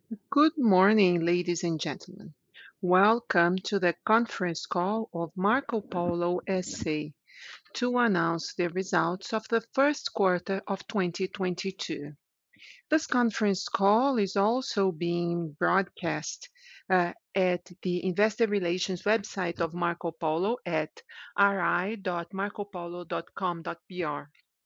Good morning, ladies and gentlemen. Welcome to the conference call of Marco Polo SA to announce the results of the first quarter of 2022. This conference call is also being broadcast at the investor relations website of Marco Polo at ri.marcopolo.com.br,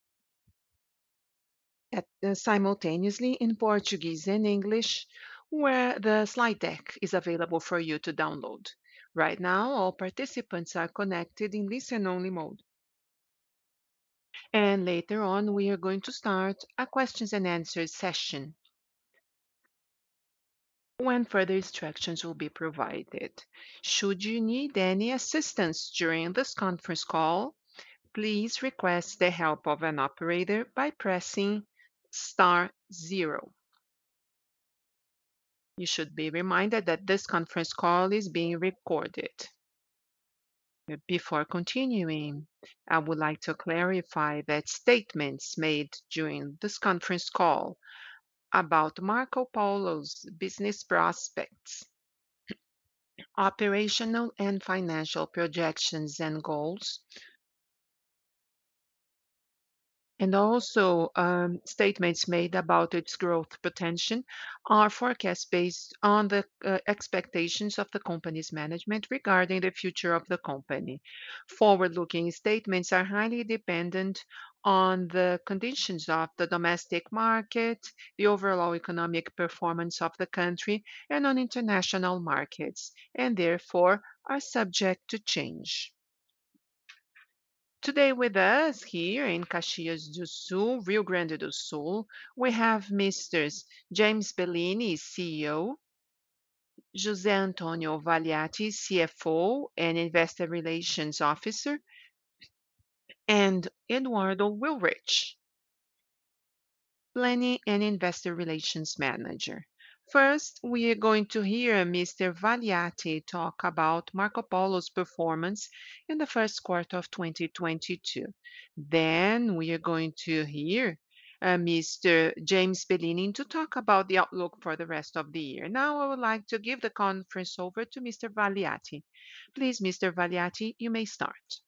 simultaneously in Portuguese and English, where the slide deck is available for you to download. Right now, all participants are connected in listen-only mode. And later on, we are going to start a questions and answers session when further instructions will be provided. Should you need any assistance during this conference call, please request the help of an operator by pressing star zero. You should be reminded that this conference call is being recorded. Before continuing, I would like to clarify that statements made during this conference call about Marco Polo's business prospects, operational and financial projections and goals, and also statements made about its growth potential are forecasts based on the expectations of the company's management regarding the future of the company. Forward-looking statements are highly dependent on the conditions of the domestic market, the overall economic performance of the country, and on international markets, and therefore are subject to change. Today with us here in Caxias do Sul, Rio Grande do Sul, we have Mr. James Bellini, CEO, José Antonio Valiati, CFO and Investor Relations Officer, and Eduardo Wilrich, Planning and Investor Relations Manager. First, we are going to hear Mr. Valiati talk about Marco Polo's performance in the first quarter of 2022. Then we are going to hear Mr. James Bellini to talk about the outlook for the rest of the year. Now I would like to give the conference over to Mr. Valiati. Please, Mr. Valiati, you may start.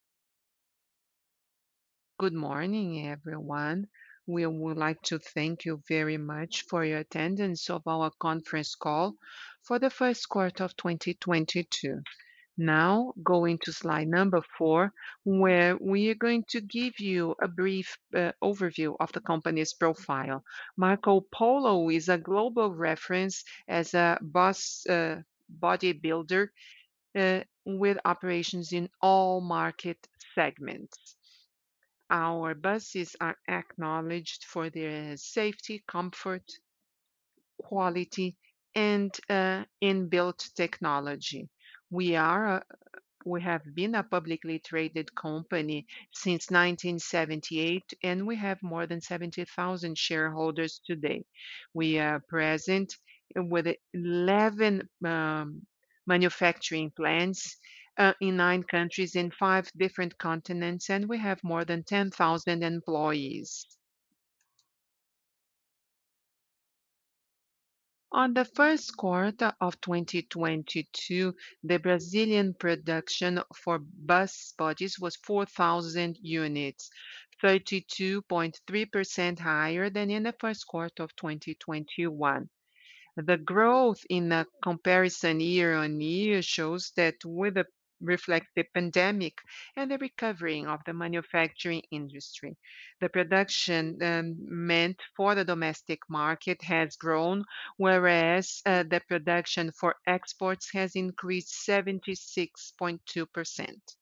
Good morning, everyone. We would like to thank you very much for your attendance of our conference call for the first quarter of 2022. Now, going to slide number 4, where we are going to give you a brief overview of the company's profile. Marco Polo is a global reference as a bus bodybuilder with operations in all market segments. Our buses are acknowledged for their safety, comfort, quality, and inbuilt technology. We have been a publicly traded company since 1978, and we have more than 70,000 shareholders today. We are present with 11 manufacturing plants in 9 countries in 5 different continents, and we have more than 10,000 employees. On the first quarter of 2022, the Brazilian production for bus bodies was 4,000 units, 32.3% higher than in the first quarter of 2021. The growth in the comparison year-on-year shows that reflects the pandemic and the recovering of the manufacturing industry. The production meant for the domestic market has grown, whereas the production for exports has increased 76.2%.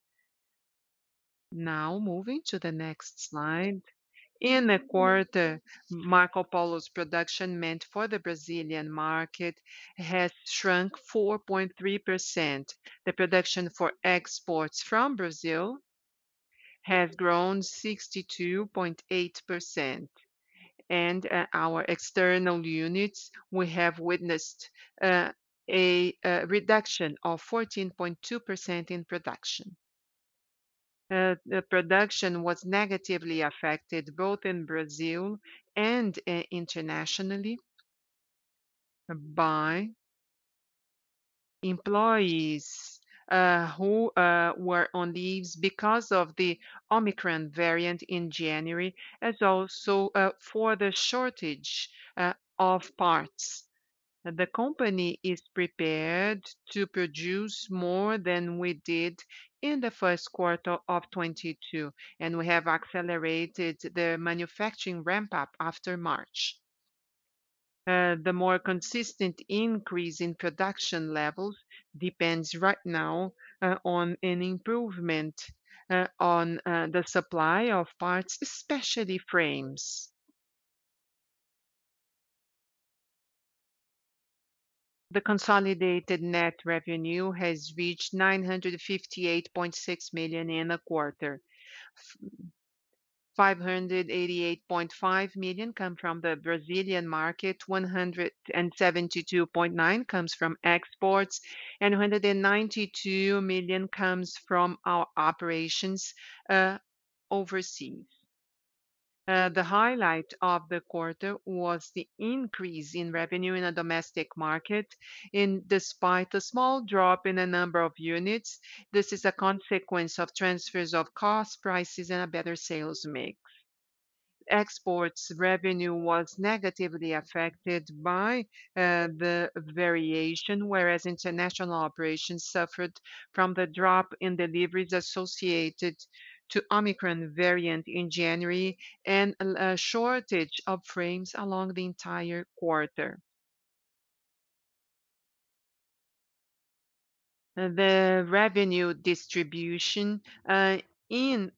Now moving to the next slide. In the quarter, Marco Polo's production meant for the Brazilian market has shrunk 4.3%. The production for exports from Brazil has grown 62.8%. And our external units, we have witnessed a reduction of 14.2% in production. The production was negatively affected both in Brazil and internationally by employees who were on leaves because of the Omicron variant in January, as also for the shortage of parts. The company is prepared to produce more than we did in the first quarter of 22, and we have accelerated the manufacturing ramp-up after March. The more consistent increase in production levels depends right now on an improvement on the supply of parts, especially frames. The consolidated net revenue has reached 958.6 million in a quarter. 588.5 million come from the Brazilian market, 172.9 comes from exports, and 192 million comes from our operations overseas. The highlight of the quarter was the increase in revenue in the domestic market. Despite a small drop in the number of units, this is a consequence of transfers of cost, prices, and a better sales mix. Exports revenue was negatively affected by the variation, whereas international operations suffered from the drop in deliveries associated to Omicron variant in January and a shortage of frames along the entire quarter. The revenue distribution in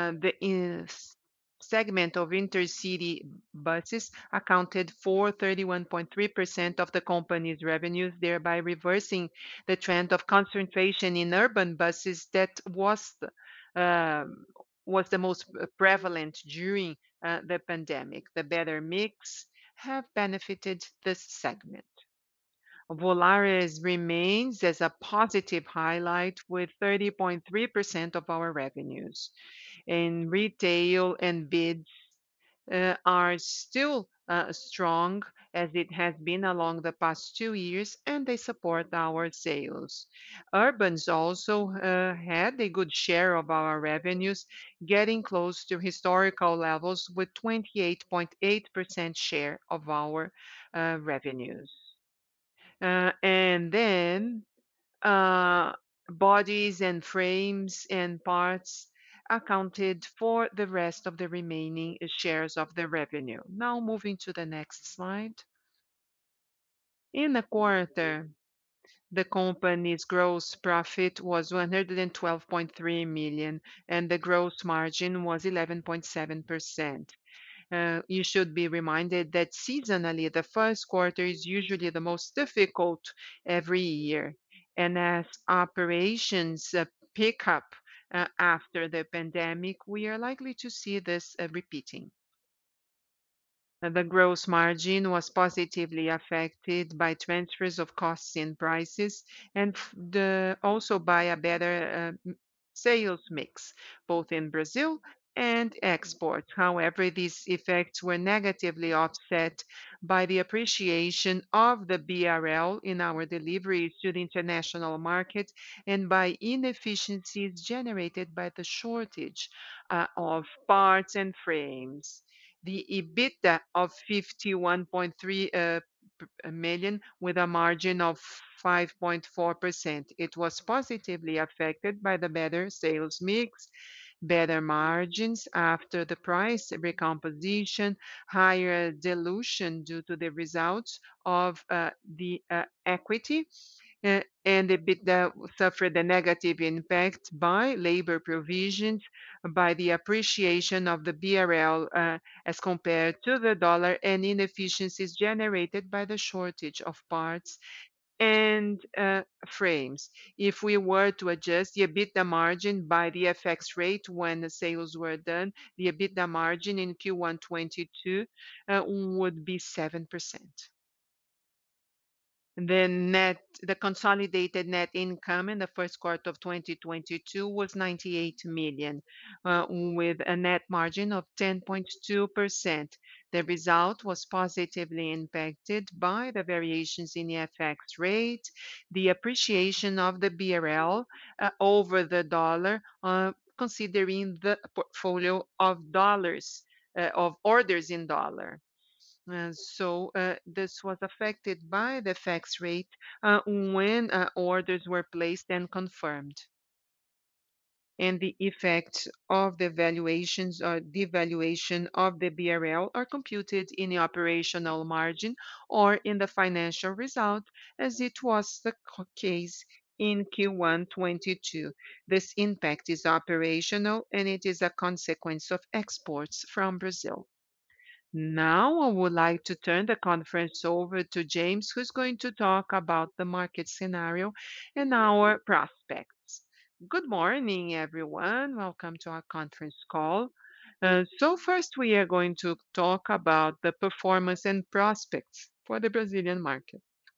segment of intercity buses accounted for 31.3% of the company's revenues, thereby reversing the trend of concentration in urban buses that was the most prevalent during the pandemic. The better mix have benefited this segment. Volaris remains as a positive highlight with 30.3% of our revenues. In retail and bids are still strong as it has been along the past 2 years, and they support our sales. Urbans also had a good share of our revenues, getting close to historical levels with 28.8% share of our revenues. And then bodies and frames and parts accounted for the rest of the remaining shares of the revenue. Now moving to the next slide. In the quarter, the company's gross profit was 112.3 million, and the gross margin was 11.7%. You should be reminded that seasonally, the first quarter is usually the most difficult every year. And as operations pick up after the pandemic, we are likely to see this repeating. The gross margin was positively affected by transfers of costs and prices, and also by a better sales mix, both in Brazil and export. However, these effects were negatively offset by the appreciation of the BRL in our deliveries to the international market and by inefficiencies generated by the shortage of parts and frames. The EBITDA of 51.3 million with a margin of 5.4%. It was positively affected by the better sales mix, better margins after the price recomposition, higher dilution due to the results of the equity, and EBITDA suffered a negative impact by labor provisions, by the appreciation of the BRL as compared to the dollar, and inefficiencies generated by the shortage of parts and frames. If we were to adjust the EBITDA margin by the FX rate when the sales were done, the EBITDA margin in Q1 22 would be 7%. The consolidated net income in the first quarter of 2022 was 98 million, with a net margin of 10.2%. The result was positively impacted by the variations in the FX rate, the appreciation of the BRL over the dollar, considering the portfolio of dollars of orders in dollar. This was affected by the FX rate when orders were placed and confirmed, and the effects of the valuations or devaluation of the BRL are computed in the operational margin or in the financial result, as it was the case in Q1 22. This impact is operational and it is a consequence of exports from Brazil. Now I would like to turn the conference over to James, who's going to talk about the market scenario and our prospects. Good morning, everyone. Welcome to our conference call. First, we are going to talk about the performance and prospects for the Brazilian market.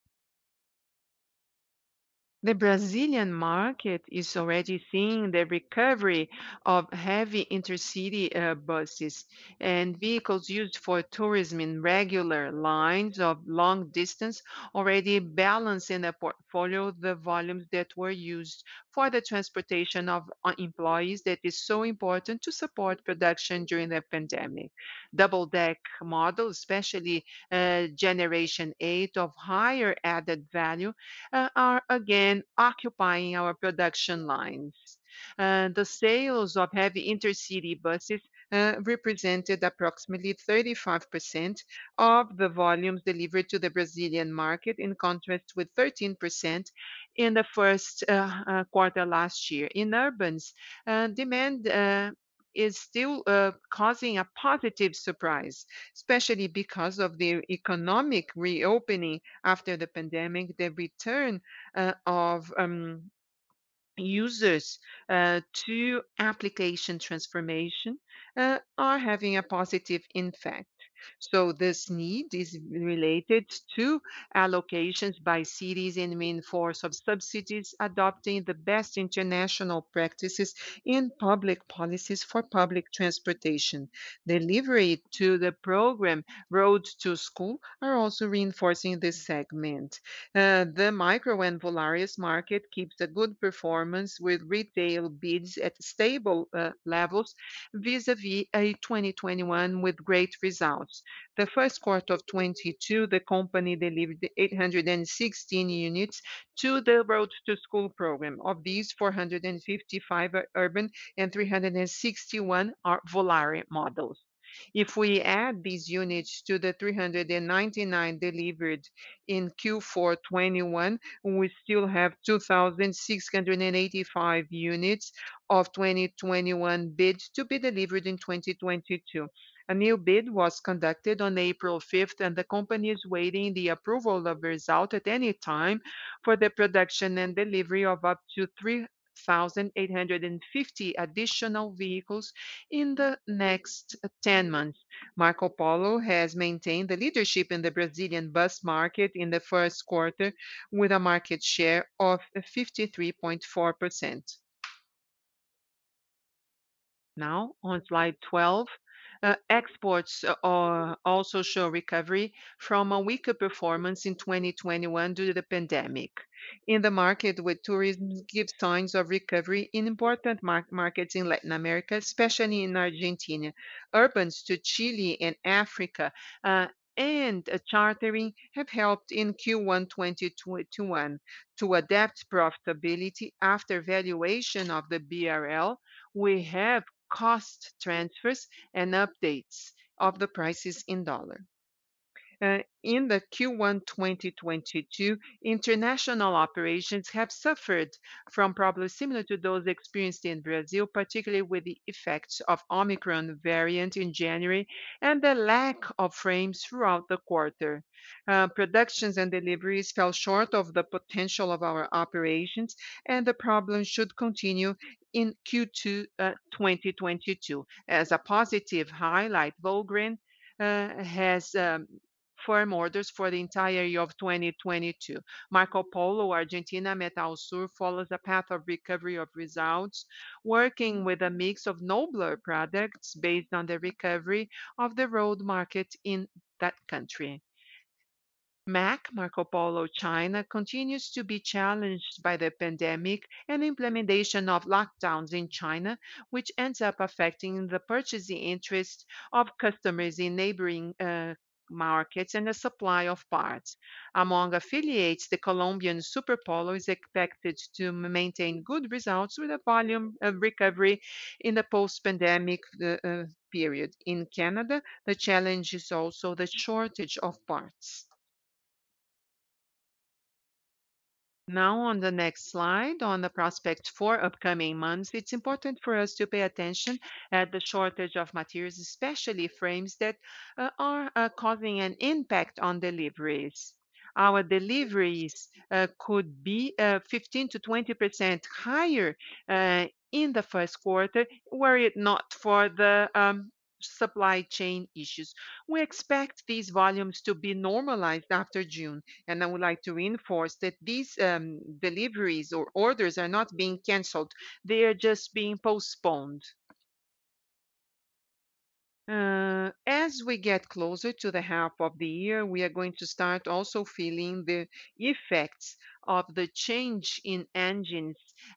The Brazilian market is already seeing the recovery of heavy intercity buses and vehicles used for tourism in regular lines of long distance, already balance in the portfolio the volumes that were used for the transportation of employees that is so important to support production during the pandemic. Double deck models, especially Generation 8 of higher added value, are again occupying our production lines. The sales of heavy intercity buses represented approximately 35% of the volumes delivered to the Brazilian market, in contrast with 13% in the first quarter last year. In urbans, demand is still causing a positive surprise, especially because of the economic reopening after the pandemic, the return of users to application transformation are having a positive impact. So this need is related to allocations by cities and main force of subsidies adopting the best international practices in public policies for public transportation. Delivery to the program Road to School are also reinforcing this segment. The micro and Volare market keeps a good performance with retail bids at stable levels vis-à-vis a 2021 with great results. The first quarter of 22, the company delivered 816 units to the Road to School program. Of these, 455 are urban and 361 are Volare models. If we add these units to the 399 delivered in Q4 21, we still have 2,685 units of 2021 bids to be delivered in 2022. A new bid was conducted on April 5th, and the company is waiting the approval of the result at any time for the production and delivery of up to 3,850 additional vehicles in the next 10 months. Marco Polo has maintained the leadership in the Brazilian bus market in the first quarter with a market share of 53.4%. Now, on slide 12, exports also show recovery from a weaker performance in 2021 due to the pandemic. In the market, with tourism gives signs of recovery in important markets in Latin America, especially in Argentina. Urbans to Chile and Africa and chartering have helped in Q1 2021 to adapt profitability after valuation of the BRL. We have cost transfers and updates of the prices in dollar. In the Q1 2022, international operations have suffered from problems similar to those experienced in Brazil, particularly with the effects of Omicron variant in January and the lack of frames throughout the quarter. Productions and deliveries fell short of the potential of our operations, and the problem should continue in Q2 2022. As a positive highlight, Volgren has firm orders for the entire year of 2022. Marco Polo Argentina Metal Sur follows a path of recovery of results, working with a mix of nobler products based on the recovery of the road market in that country. Marco Polo China continues to be challenged by the pandemic and implementation of lockdowns in China, which ends up affecting the purchasing interest of customers in neighboring markets and the supply of parts. Among affiliates, the Colombian Super Polo is expected to maintain good results with a volume of recovery in the post-pandemic period. In Canada, the challenge is also the shortage of parts. Now, on the next slide, on the prospect for upcoming months, it's important for us to pay attention at the shortage of materials, especially frames that are causing an impact on deliveries. Our deliveries could be 15 to 20% higher in the first quarter were it not for the supply chain issues. We expect these volumes to be normalized after June, and I would like to reinforce that these deliveries or orders are not being canceled, they are just being postponed. As we get closer to the half of the year, we are going to start also feeling the effects of the change in engines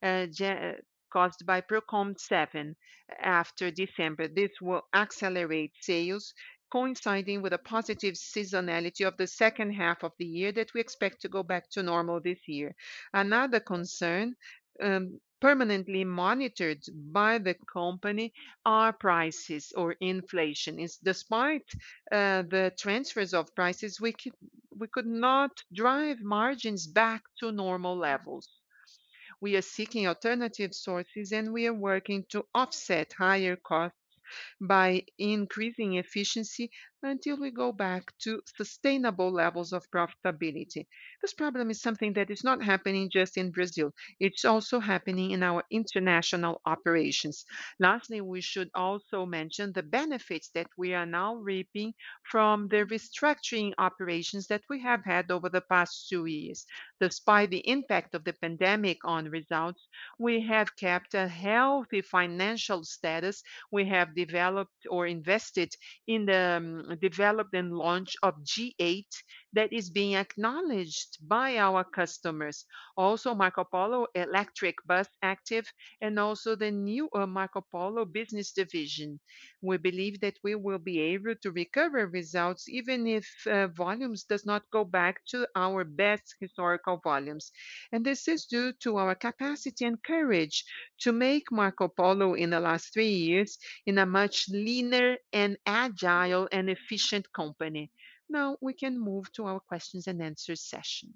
caused by Procom 7 after December. This will accelerate sales, coinciding with a positive seasonality of the second half of the year that we expect to go back to normal this year. Another concern permanently monitored by the company are prices or inflation. Is despite the transfers of prices, we could not drive margins back to normal levels. We are seeking alternative sources and we are working to offset higher costs by increasing efficiency until we go back to sustainable levels of profitability. This problem is something that is not happening just in Brazil, it's also happening in our international operations. Lastly, we should also mention the benefits that we are now reaping from the restructuring operations that we have had over the past 2 years. Despite the impact of the pandemic on results, we have kept a healthy financial status. We have developed or invested in the developed and launch of G8 that is being acknowledged by our customers. Also, Marco Polo Electric Bus Active and also the new Marco Polo Business Division. We believe that we will be able to recover results even if volumes does not go back to our best historical volumes. And this is due to our capacity and courage to make Marco Polo in the last 3 years in a much leaner and agile and efficient company. Now we can move to our questions and answers session.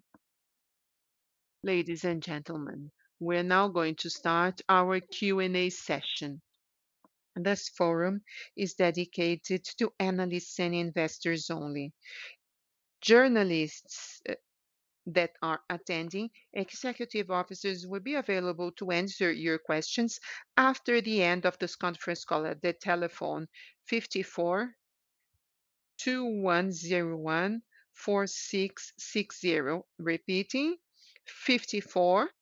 Ladies and gentlemen, we're now going to start our Q&A session. This forum is dedicated to analysts and investors only. Journalists that are attending, executive officers will be available to answer your questions after the end of this conference call at the telephone 54 2101 4660. Repeating 54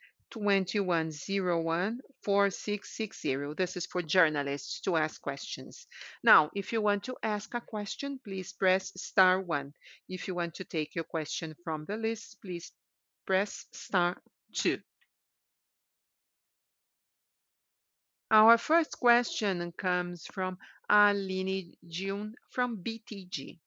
2101 4660. This is for journalists to ask questions. Now, if you want to ask a question, please press star 1. If you want to take your question from the list, please press star 2. Our first question comes from Aline June from BTG.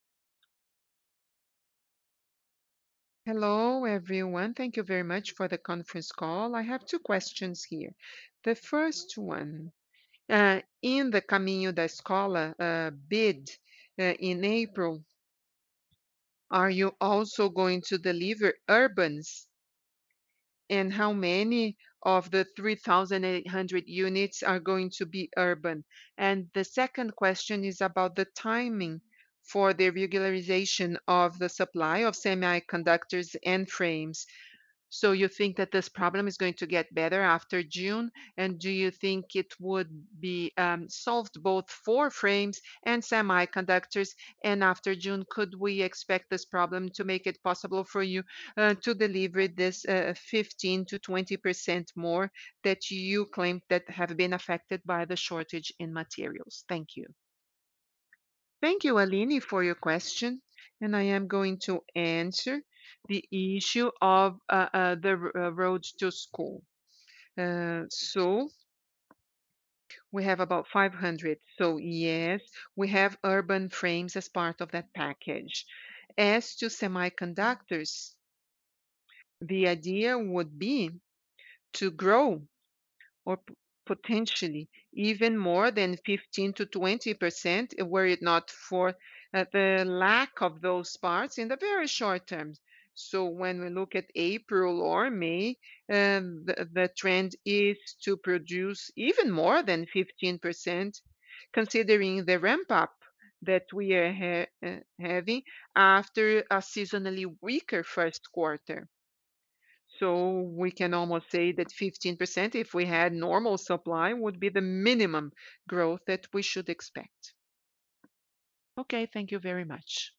Hello, everyone. Thank you very much for the conference call. I have two questions here. The first one, in the Caminho da Escola bid in April, are you also going to deliver urbans? And how many of the 3,800 units are going to be urban? And the second question is about the timing for the regularization of the supply of semiconductors and frames. So you think that this problem is going to get better after June? And do you think it would be solved both for frames and semiconductors? And after June, could we expect this problem to make it possible for you to deliver this 15 to 20% more that you claim that have been affected by the shortage in materials? Thank you. Thank you, Aline, for your question. And I am going to answer the issue of the road to school. So we have about 500. So yes, we have urban frames as part of that package. As to semiconductors, the idea would be to grow or potentially even more than 15 to 20% were it not for the lack of those parts in the very short term. So when we look at April or May, the trend is to produce even more than 15%, considering the ramp up that we are having after a seasonally weaker first quarter. So we can almost say that 15%, if we had normal supply, would be the minimum growth that we should expect. Okay, thank you very much.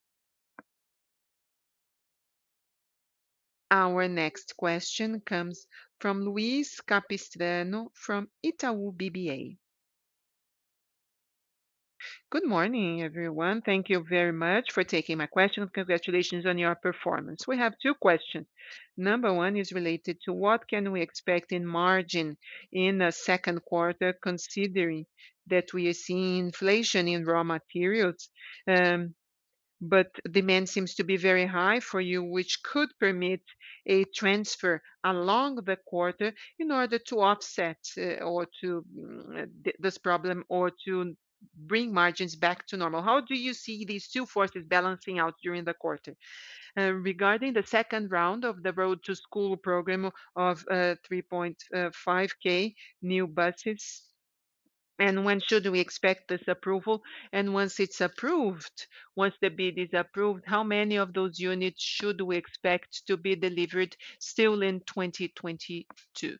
Our next question comes from Luis Capistrano from Itaú BBA. Good morning, everyone. Thank you very much for taking my question. Congratulations on your performance. We have two questions. Number one is related to what can we expect in margin in the second quarter, considering that we are seeing inflation in raw materials, but demand seems to be very high for you, which could permit a transfer along the quarter in order to offset or to this problem or to bring margins back to normal. How do you see these two forces balancing out during the quarter? Regarding the second round of the Road to School program of 3.5K new buses, and when should we expect this approval? And once it's approved, once the bid is approved, how many of those units should we expect to be delivered still in 2022?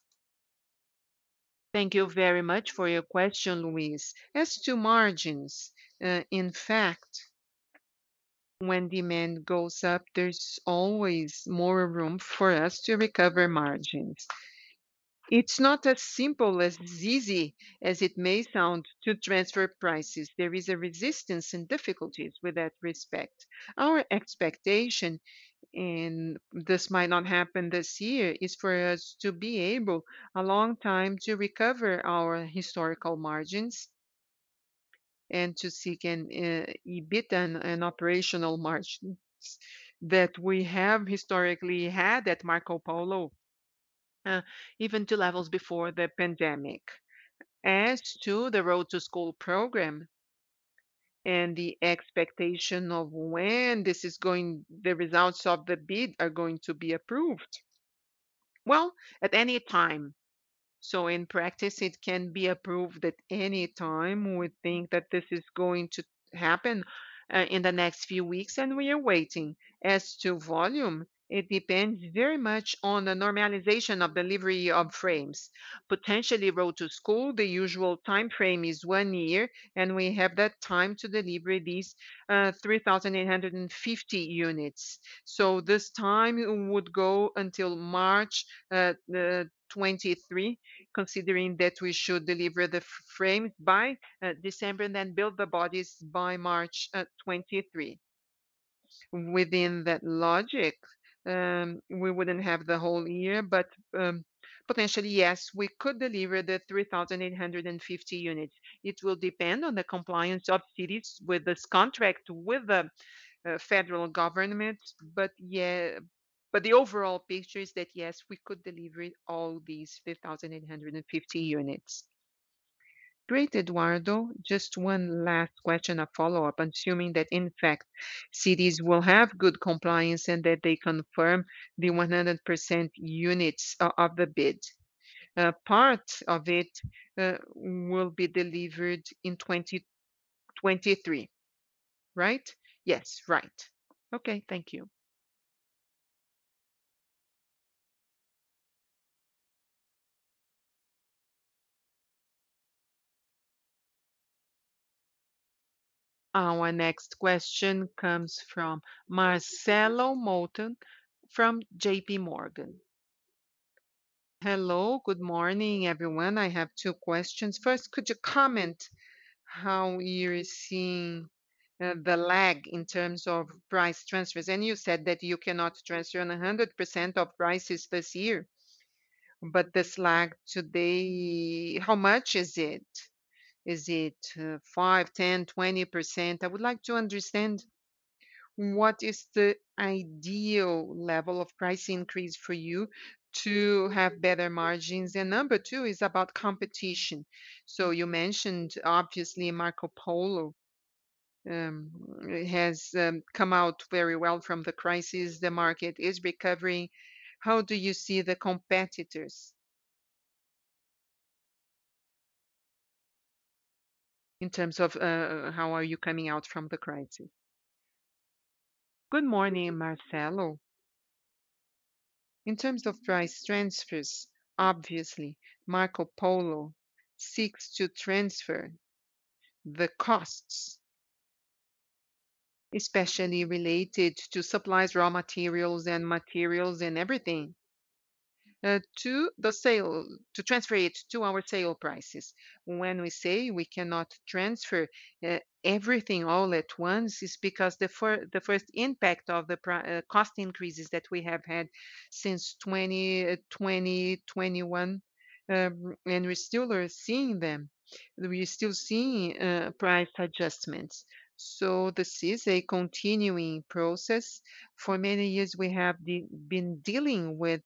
Thank you very much for your question, Luis. As to margins, in fact, when demand goes up, there's always more room for us to recover margins. It's not as simple as easy as it may sound to transfer prices. There is a resistance and difficulties with that respect. Our expectation, and this might not happen this year, is for us to be able a long time to recover our historical margins and to seek an EBIT and operational margins that we have historically had at Marco Polo, uh, even to levels before the pandemic. As to the Road to School program and the expectation of when the results of the bid are going to be approved, well, at any time. So in practice, it can be approved at any time. We think that this is going to happen in the next few weeks, and we are waiting. As to volume, it depends very much on the normalization of delivery of frames. Potentially, Road to School, the usual time frame is 1 year, and we have that time to deliver these 3,850 units. So this time would go until March 23, considering that we should deliver the frames by December and then build the bodies by March 23. Within that logic, we wouldn't have the whole year, but potentially, yes, we could deliver the 3,850 units. It will depend on the compliance of cities with this contract with the federal government, but yeah, but the overall picture is that yes, we could deliver all these 5,850 units. Great, Eduardo. Just one last question, a follow-up. Assuming that in fact cities will have good compliance and that they confirm the 100% units of the bid. Part of it will be delivered in 2023, right? Yes, right. Okay, thank you. Our next question comes from Marcelo Moulton from JP Morgan. Hello, good morning, everyone. I have two questions. First, could you comment how you're seeing the lag in terms of price transfers? And you said that you cannot transfer on 100% of prices this year, but this lag today, how much is it? Is it 5, 10, 20%? I would like to understand what is the ideal level of price increase for you to have better margins? And number two is about competition. So you mentioned obviously Marco Polo um, has come out very well from the crisis. The market is recovering. How do you see the competitors in terms of how are you coming out from the crisis? Good morning, Marcelo. In terms of price transfers, obviously, Marco Polo seeks to transfer the costs, especially related to supplies, raw materials and everything, to the sale, to transfer it to our sale prices. When we say we cannot transfer everything all at once, is because the first impact of the cost increases that we have had since 2021, and we still are seeing them. We're still seeing price adjustments. So this is a continuing process. For many years, we have been dealing with,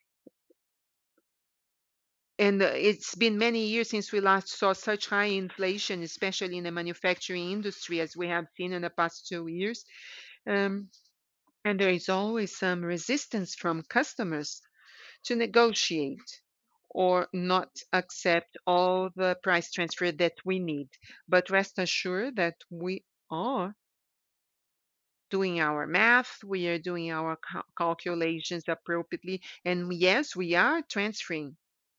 and it's been many years since we last saw such high inflation, especially in the manufacturing industry, as we have seen in the past 2 years. Um, and there is always some resistance from customers to negotiate or not accept all the price transfer that we need. But rest assured that we are doing our math, we are doing our calculations appropriately, and yes, we are transferring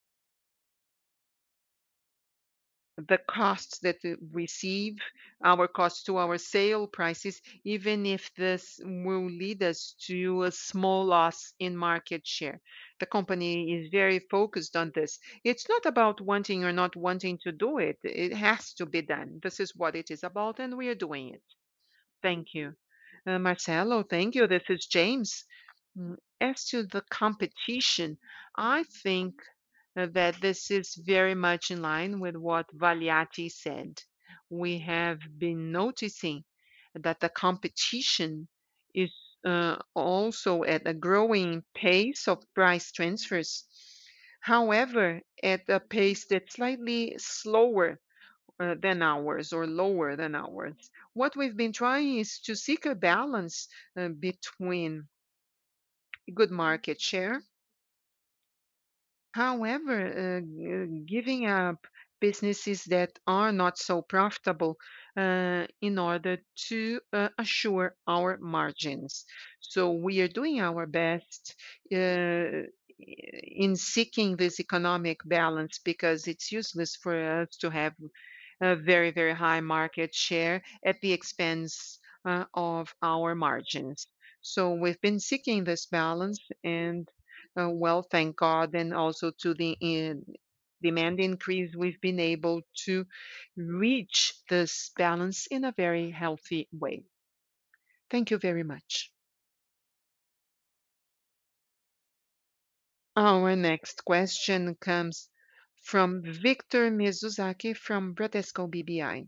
the costs that receive our costs to our sale prices, even if this will lead us to a small loss in market share. The company is very focused on this. It's not about wanting or not wanting to do it. It has to be done. This is what it is about, and we are doing it. Thank you. Marcelo, thank you. This is James. As to the competition, I think that this is very much in line with what Valiati said. We have been noticing that the competition is also at a growing pace of price transfers. However, at a pace that's slightly slower than ours or lower than ours. What we've been trying is to seek a balance between good market share. However, giving up businesses that are not so profitable in order to assure our margins. So we are doing our best in seeking this economic balance, because it's useless for us to have a very, very high market share at the expense of our margins. So we've been seeking this balance, and well, thank God, and also to the demand increase, we've been able to reach this balance in a very healthy way. Thank you very much. Our next question comes from Victor Mizusaki from Bradesco BBI.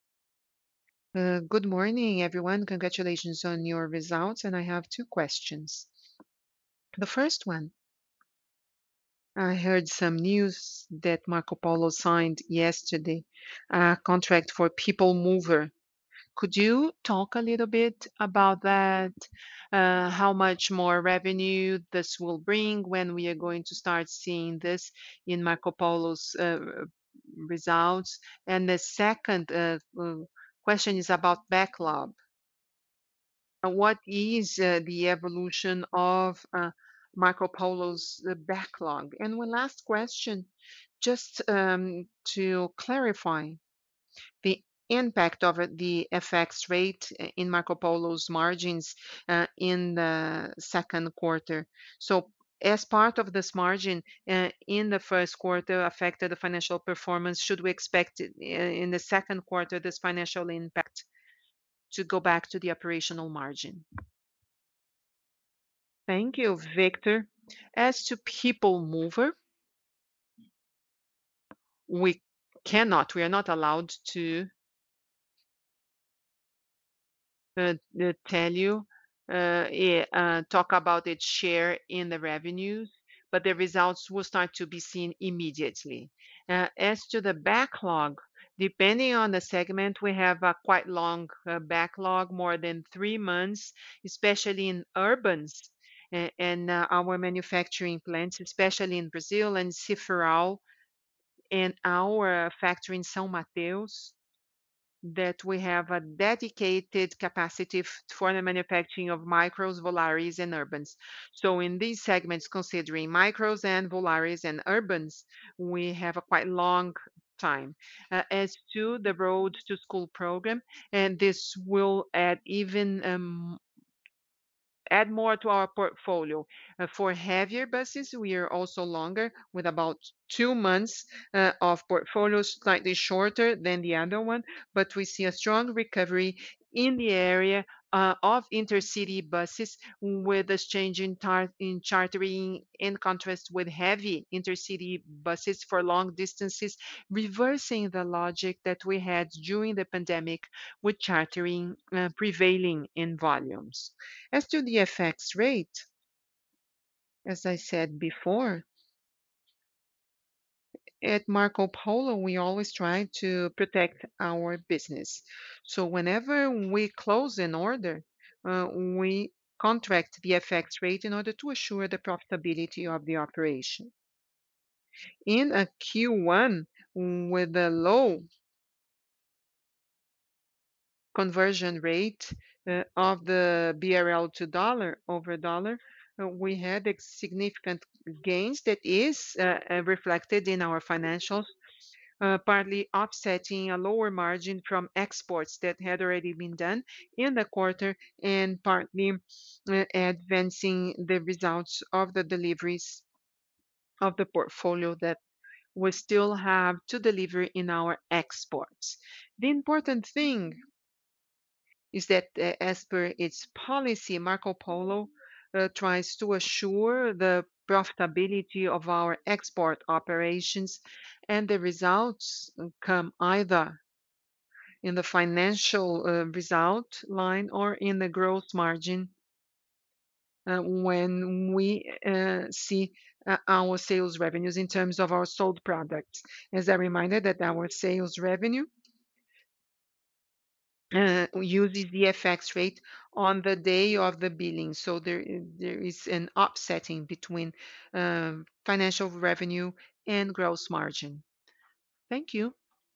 Good morning, everyone. Congratulations on your results, and I have two questions. The first one, I heard some news that Marco Polo signed yesterday a contract for People Mover. Could you talk a little bit about that? How much more revenue this will bring, when we are going to start seeing this in Marco Polo's results? And the second question is about backlog. What is the evolution of Marco Polo's backlog? And one last question, just to clarify, the impact of the FX rate in Marco Polo's margins in the second quarter. So as part of this margin in the first quarter affected the financial performance, should we expect in the second quarter this financial impact to go back to the operational margin? Thank you, Victor. As to People Mover, we we are not allowed to tell you, talk about its share in the revenues, but the results will start to be seen immediately. As to the backlog, depending on the segment, we have a quite long backlog, more than 3 months, especially in urbans and our manufacturing plants, especially in Brazil and Ciferal and our factory in São Mateus, that we have a dedicated capacity for the manufacturing of micros, Volaris, and urbans. So in these segments, considering micros and Volaris and urbans, we have a quite long time. As to the Road to School program, and this will add more to our portfolio. For heavier buses, we are also longer with about 2 months of portfolio, slightly shorter than the other one, but we see a strong recovery in the area of intercity buses with this change in chartering in contrast with heavy intercity buses for long distances, reversing the logic that we had during the pandemic with chartering prevailing in volumes. As to the FX rate, as I said before, at Marco Polo, we always try to protect our business. So whenever we close an order, we contract the FX rate in order to assure the profitability of the operation. In a Q1 with a low conversion rate of the BRL to dollar over dollar, we had significant gains that is reflected in our financials, partly offsetting a lower margin from exports that had already been done in the quarter and partly advancing the results of the deliveries of the portfolio that we still have to deliver in our exports. The important thing is that as per its policy, Marco Polo tries to assure the profitability of our export operations, and the results come either in the financial result line or in the gross margin when we see our sales revenues in terms of our sold products. As a reminder that our sales revenue uses the FX rate on the day of the billing. So there is an offsetting between financial revenue and gross margin. Thank you.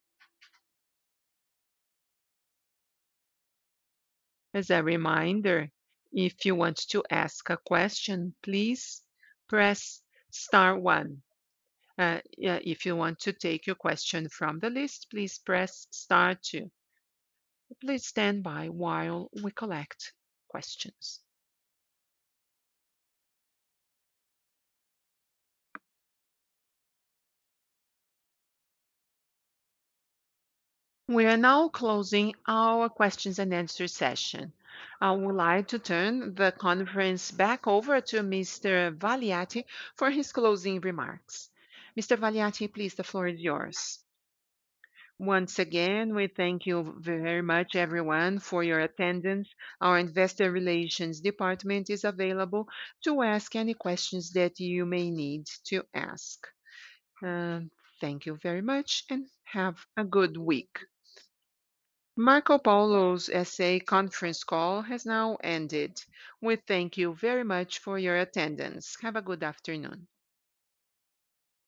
As a reminder, if you want to ask a question, please press star one. Yeah, if you want to take your question from the list, please press star two. Please stand by while we collect questions. We are now closing our questions and answer session. I would like to turn the conference back over to Mr. Valiati for his closing remarks. Mr. Valiati, please, the floor is yours. Once again, we thank you very much, everyone, for your attendance. Our investor relations department is available to ask any questions that you may need to ask. Thank you very much and have a good week. Marco Polo's SA conference call has now ended. We thank you very much for your attendance. Have a good afternoon.